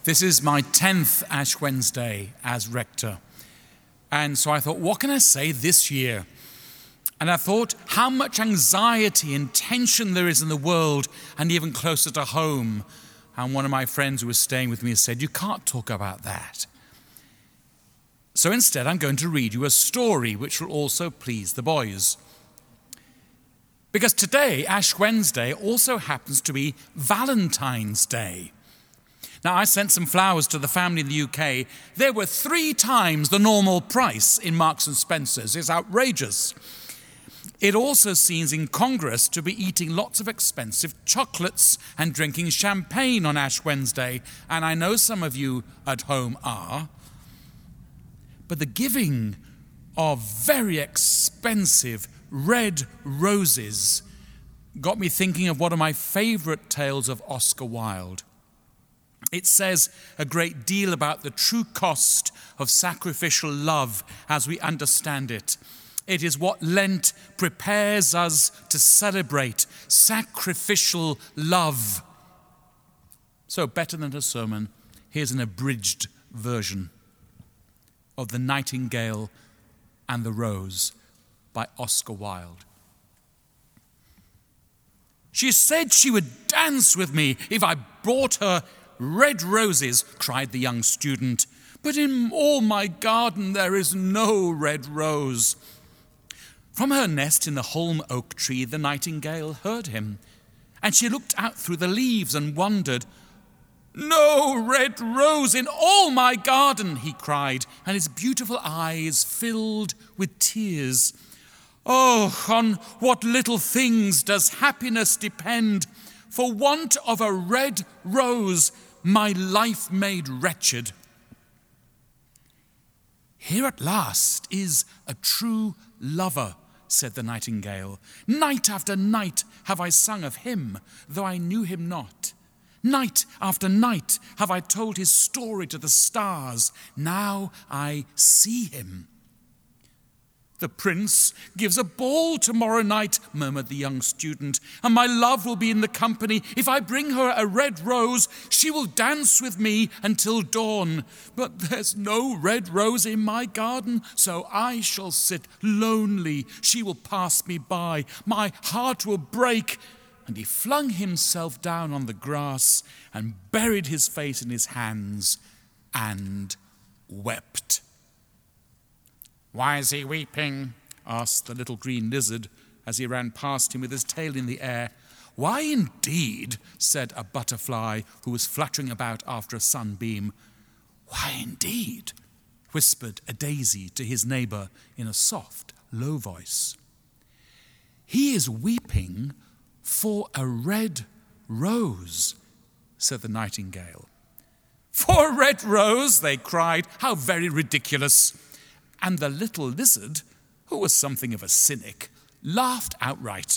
This is my 10th Ash Wednesday as rector. And so I thought, what can I say this year? And I thought how much anxiety and tension there is in the world and even closer to home. And one of my friends who was staying with me said, you can't talk about that. So instead, I'm going to read you a story which will also please the boys. Because today, Ash Wednesday, also happens to be Valentine's Day. Now, I sent some flowers to the family in the UK. They were 3 times the normal price in Marks and Spencer's. It's outrageous. It also seems incongruous to be eating lots of expensive chocolates and drinking champagne on Ash Wednesday, and I know some of you at home are. But the giving of very expensive red roses got me thinking of one of my favorite tales of Oscar Wilde. It says a great deal about the true cost of sacrificial love as we understand it. It is what Lent prepares us to celebrate, sacrificial love. So better than a sermon, here's an abridged version of The Nightingale and the Rose by Oscar Wilde. She said she would dance with me if I brought her red roses, cried the young student, but in all my garden there is no red rose. From her nest in the holm oak tree, the nightingale heard him, and she looked out through the leaves and wondered. No red rose in all my garden, he cried, and his beautiful eyes filled with tears. Oh, on what little things does happiness depend! For want of a red rose, my life made wretched. Here at last is a true lover, said the nightingale. Night after night have I sung of him, though I knew him not. Night after night have I told his story to the stars. Now I see him. The prince gives a ball tomorrow night, murmured the young student, and my love will be in the company. If I bring her a red rose, she will dance with me until dawn. But there's no red rose in my garden, so I shall sit lonely. She will pass me by. My heart will break. And he flung himself down on the grass and buried his face in his hands and wept. Why is he weeping? Asked the little green lizard as he ran past him with his tail in the air. Why indeed, said a butterfly who was fluttering about after a sunbeam. Why indeed, whispered a daisy to his neighbour in a soft, low voice. He is weeping for a red rose, said the nightingale. For a red rose, they cried. How very ridiculous. And the little lizard, who was something of a cynic, laughed outright.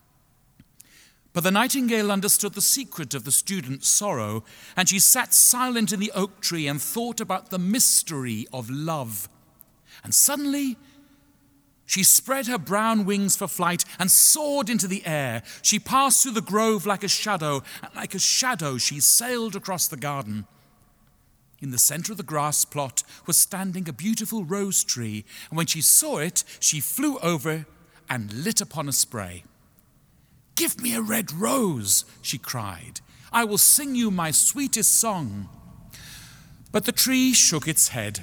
But the nightingale understood the secret of the student's sorrow, and she sat silent in the oak tree and thought about the mystery of love. And suddenly, she spread her brown wings for flight and soared into the air. She passed through the grove like a shadow, and like a shadow she sailed across the garden. In the center of the grass plot was standing a beautiful rose tree, and when she saw it, she flew over and lit upon a spray. Give me a red rose, she cried. I will sing you my sweetest song. But the tree shook its head.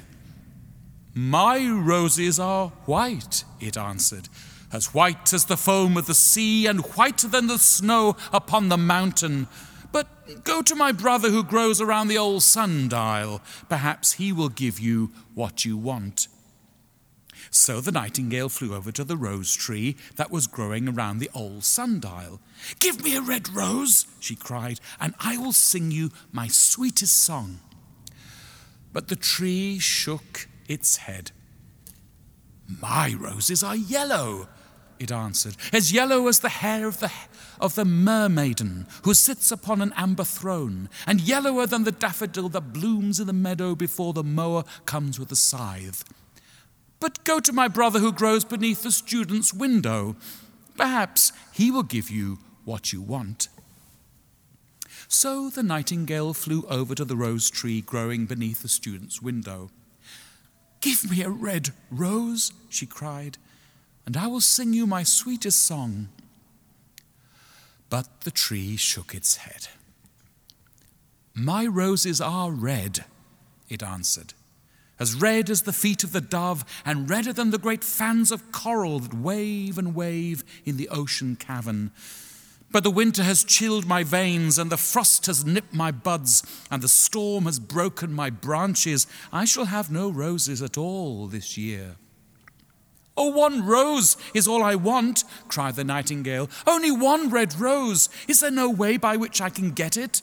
My roses are white, it answered, as white as the foam of the sea and whiter than the snow upon the mountain. But go to my brother who grows around the old sundial. Perhaps he will give you what you want. So the nightingale flew over to the rose tree that was growing around the old sundial. Give me a red rose, she cried, and I will sing you my sweetest song. But the tree shook its head. My roses are yellow, it answered, as yellow as the hair of the mermaiden who sits upon an amber throne, and yellower than the daffodil that blooms in the meadow before the mower comes with the scythe. But go to my brother who grows beneath the student's window. Perhaps he will give you what you want. So the nightingale flew over to the rose tree growing beneath the student's window. "Give me a red rose," she cried, "and I will sing you my sweetest song." But the tree shook its head. "My roses are red," it answered, "as red as the feet of the dove, and redder than the great fans of coral that wave and wave in the ocean cavern. But the winter has chilled my veins, and the frost has nipped my buds, and the storm has broken my branches. I shall have no roses at all this year." "Oh, one rose is all I want," cried the nightingale. "Only one red rose. Is there no way by which I can get it?"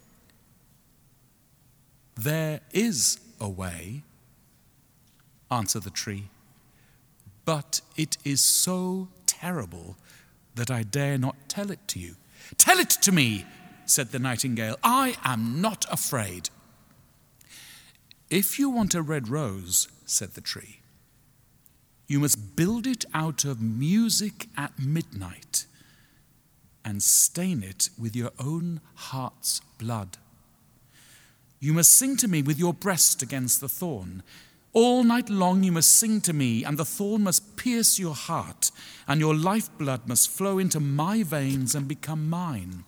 "There is a way," answered the tree, "but it is so terrible that I dare not tell it to you." "Tell it to me," said the nightingale. "I am not afraid." "If you want a red rose," said the tree, "you must build it out of music at midnight and stain it with your own heart's blood. You must sing to me with your breast against the thorn. All night long you must sing to me, and the thorn must pierce your heart, and your lifeblood must flow into my veins and become mine."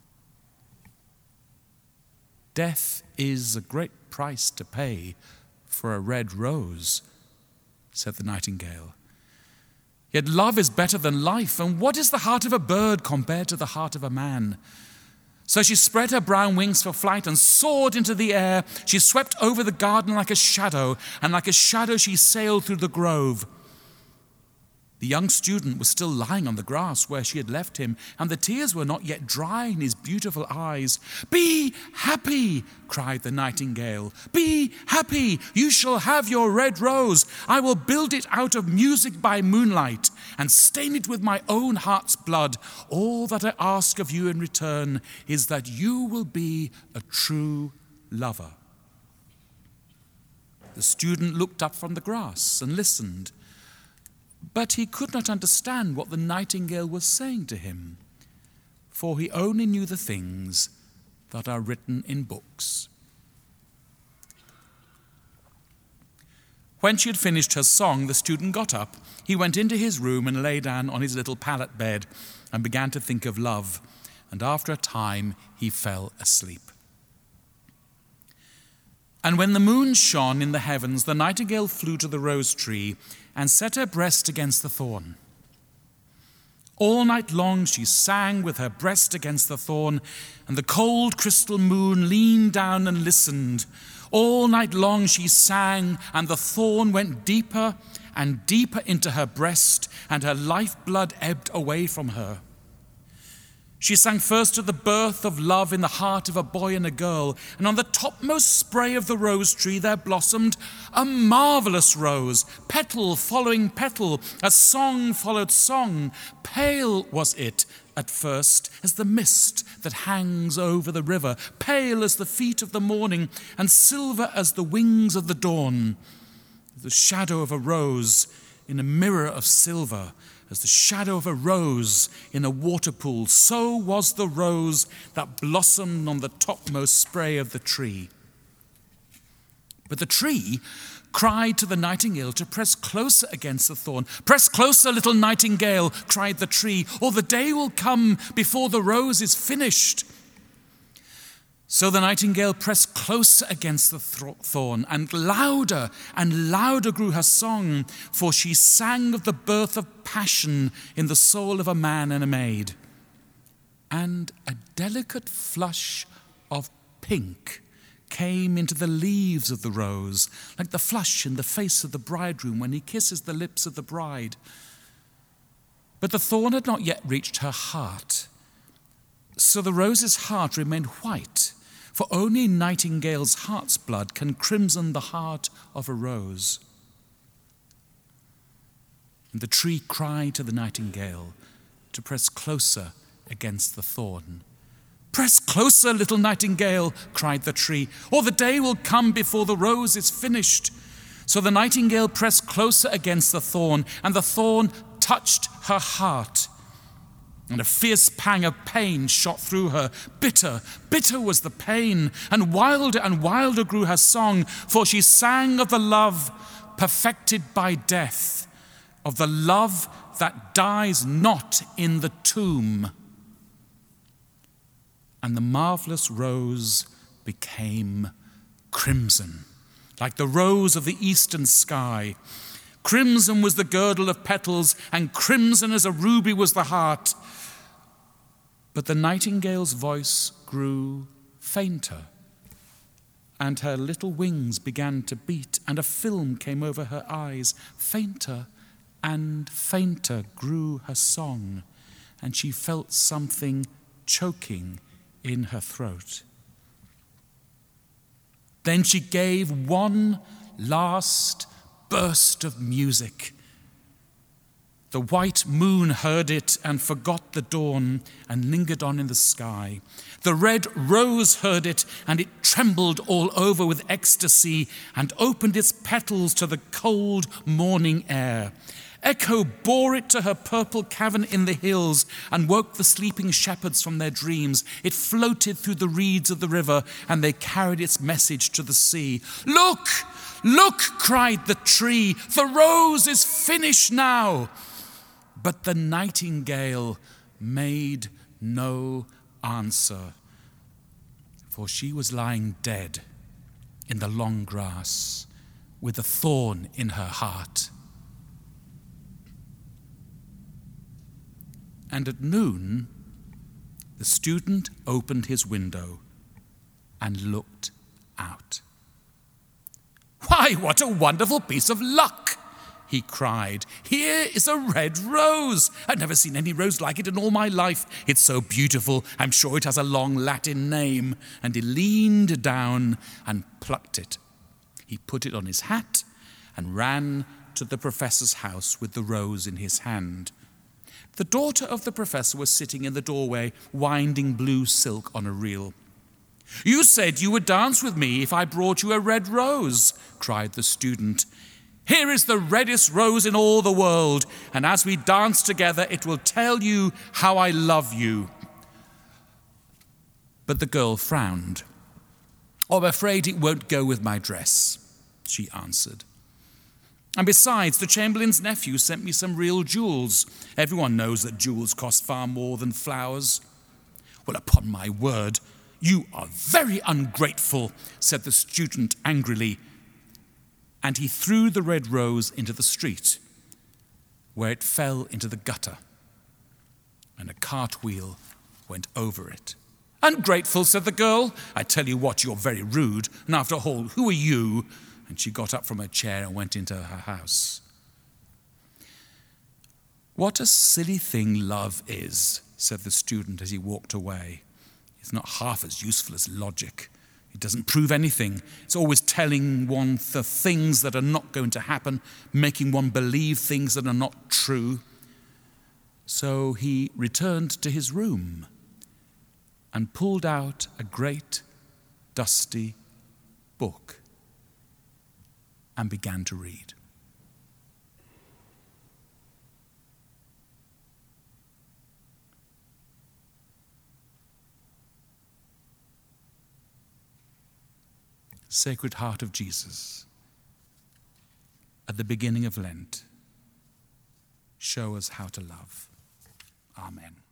"Death is a great price to pay for a red rose," said the nightingale. "Yet love is better than life, and what is the heart of a bird compared to the heart of a man?" So she spread her brown wings for flight and soared into the air. She swept over the garden like a shadow, and like a shadow she sailed through the grove. The young student was still lying on the grass where she had left him, and the tears were not yet dry in his beautiful eyes. "Be happy," cried the nightingale. "Be happy. You shall have your red rose. I will build it out of music by moonlight and stain it with my own heart's blood. All that I ask of you in return is that you will be a true lover." The student looked up from the grass and listened, but he could not understand what the nightingale was saying to him, for he only knew the things that are written in books. When she had finished her song, the student got up. He went into his room and lay down on his little pallet bed and began to think of love, and after a time he fell asleep. And when the moon shone in the heavens, the nightingale flew to the rose tree and set her breast against the thorn. All night long she sang with her breast against the thorn, and the cold crystal moon leaned down and listened. All night long she sang, and the thorn went deeper and deeper into her breast, and her lifeblood ebbed away from her. She sang first of the birth of love in the heart of a boy and a girl, and on the topmost spray of the rose tree there blossomed a marvelous rose, petal following petal, as song followed song. Pale was it at first as the mist that hangs over the river, pale as the feet of the morning, and silver as the wings of the dawn. The shadow of a rose in a mirror of silver, as the shadow of a rose in a water pool, so was the rose that blossomed on the topmost spray of the tree. But the tree cried to the nightingale to press closer against the thorn. "Press closer, little nightingale," cried the tree, "or the day will come before the rose is finished." So the nightingale pressed closer against the thorn, and louder grew her song, for she sang of the birth of passion in the soul of a man and a maid. And a delicate flush of pink came into the leaves of the rose, like the flush in the face of the bridegroom when he kisses the lips of the bride. But the thorn had not yet reached her heart, so the rose's heart remained white, for only a nightingale's heart's blood can crimson the heart of a rose. And the tree cried to the nightingale to press closer against the thorn. "Press closer, little nightingale," cried the tree, "or the day will come before the rose is finished." So the nightingale pressed closer against the thorn, and the thorn touched her heart. And a fierce pang of pain shot through her. Bitter, bitter was the pain, and wilder grew her song, for she sang of the love perfected by death, of the love that dies not in the tomb. And the marvelous rose became crimson, like the rose of the eastern sky. Crimson was the girdle of petals, and crimson as a ruby was the heart. But the nightingale's voice grew fainter, and her little wings began to beat, and a film came over her eyes. Fainter and fainter grew her song, and she felt something choking in her throat. Then she gave one last burst of music. The white moon heard it and forgot the dawn and lingered on in the sky. The red rose heard it, and it trembled all over with ecstasy and opened its petals to the cold morning air. Echo bore it to her purple cavern in the hills and woke the sleeping shepherds from their dreams. It floated through the reeds of the river, and they carried its message to the sea. "Look, look," cried the tree, "the rose is finished now." But the nightingale made no answer, for she was lying dead in the long grass with a thorn in her heart. And at noon, the student opened his window and looked out. "Why, what a wonderful piece of luck!" he cried. "Here is a red rose. I've never seen any rose like it in all my life. It's so beautiful, I'm sure it has a long Latin name." And he leaned down and plucked it. He put it on his hat and ran to the professor's house with the rose in his hand. The daughter of the professor was sitting in the doorway, winding blue silk on a reel. "You said you would dance with me if I brought you a red rose," cried the student. "Here is the reddest rose in all the world, and as we dance together, it will tell you how I love you." But the girl frowned. "Oh, I'm afraid it won't go with my dress," she answered. "And besides, the Chamberlain's nephew sent me some real jewels. Everyone knows that jewels cost far more than flowers." "Well, upon my word, you are very ungrateful," said the student angrily. And he threw the red rose into the street, where it fell into the gutter, and a cartwheel went over it. "Ungrateful," said the girl. "I tell you what, you're very rude. And after all, who are you?" And she got up from her chair and went into her house. "What a silly thing love is," said the student as he walked away. "It's not half as useful as logic. It doesn't prove anything. It's always telling one the things that are not going to happen, making one believe things that are not true." So he returned to his room and pulled out a great, dusty book and began to read. Sacred Heart of Jesus, at the beginning of Lent, show us how to love. Amen.